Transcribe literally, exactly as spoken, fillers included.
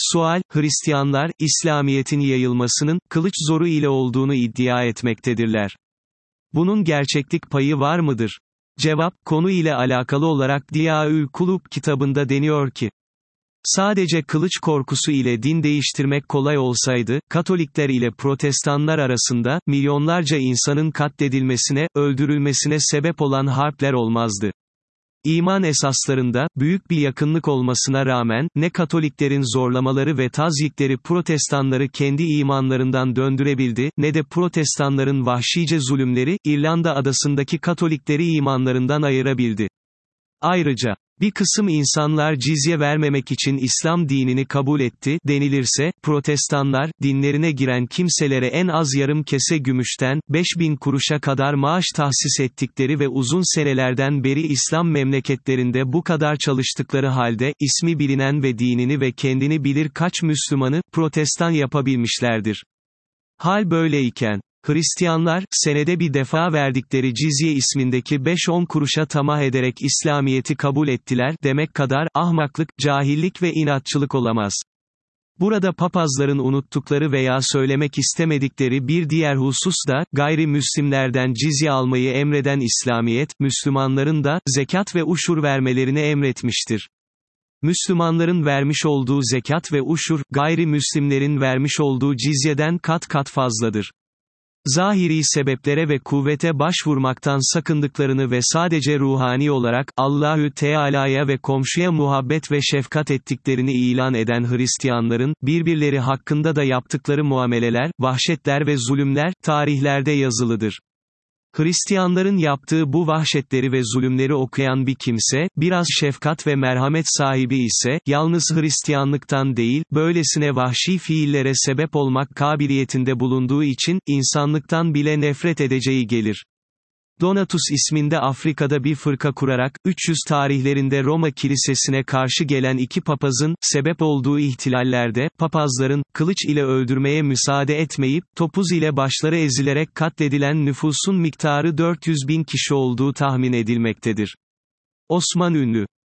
Sual, Hristiyanlar, İslamiyet'in yayılmasının, kılıç zoru ile olduğunu iddia etmektedirler. Bunun gerçeklik payı var mıdır? Cevap, konu ile alakalı olarak Diyaül Kulub kitabında deniyor ki, sadece kılıç korkusu ile din değiştirmek kolay olsaydı, Katolikler ile Protestanlar arasında, milyonlarca insanın katledilmesine, öldürülmesine sebep olan harpler olmazdı. İman esaslarında, büyük bir yakınlık olmasına rağmen, ne Katoliklerin zorlamaları ve tazyikleri Protestanları kendi imanlarından döndürebildi, ne de Protestanların vahşice zulümleri, İrlanda adasındaki Katolikleri imanlarından ayırabildi. Ayrıca, bir kısım insanlar cizye vermemek için İslam dinini kabul etti, denilirse, Protestanlar, dinlerine giren kimselere en az yarım kese gümüşten, beş bin kuruşa kadar maaş tahsis ettikleri ve uzun senelerden beri İslam memleketlerinde bu kadar çalıştıkları halde, ismi bilinen ve dinini ve kendini bilir kaç Müslümanı, Protestan yapabilmişlerdir. Hal böyleyken, Hristiyanlar, senede bir defa verdikleri cizye ismindeki beş on kuruşa tamah ederek İslamiyet'i kabul ettiler, demek kadar, ahmaklık, cahillik ve inatçılık olamaz. Burada papazların unuttukları veya söylemek istemedikleri bir diğer husus da, gayrimüslimlerden cizye almayı emreden İslamiyet, Müslümanların da, zekat ve uşur vermelerini emretmiştir. Müslümanların vermiş olduğu zekat ve uşur, gayrimüslimlerin vermiş olduğu cizyeden kat kat fazladır. Zahiri sebeplere ve kuvvete başvurmaktan sakındıklarını ve sadece ruhani olarak, Allahü Teala'ya ve komşuya muhabbet ve şefkat ettiklerini ilan eden Hristiyanların, birbirleri hakkında da yaptıkları muameleler, vahşetler ve zulümler, tarihlerde yazılıdır. Hristiyanların yaptığı bu vahşetleri ve zulümleri okuyan bir kimse, biraz şefkat ve merhamet sahibi ise, yalnız Hristiyanlıktan değil, böylesine vahşi fiillere sebep olmak kabiliyetinde bulunduğu için, insanlıktan bile nefret edeceği gelir. Donatus isminde Afrika'da bir fırka kurarak, üç yüz tarihlerinde Roma Kilisesi'ne karşı gelen iki papazın, sebep olduğu ihtilallerde, papazların, kılıç ile öldürmeye müsaade etmeyip, topuz ile başları ezilerek katledilen nüfusun miktarı dört yüz bin kişi olduğu tahmin edilmektedir. Osman ünlü.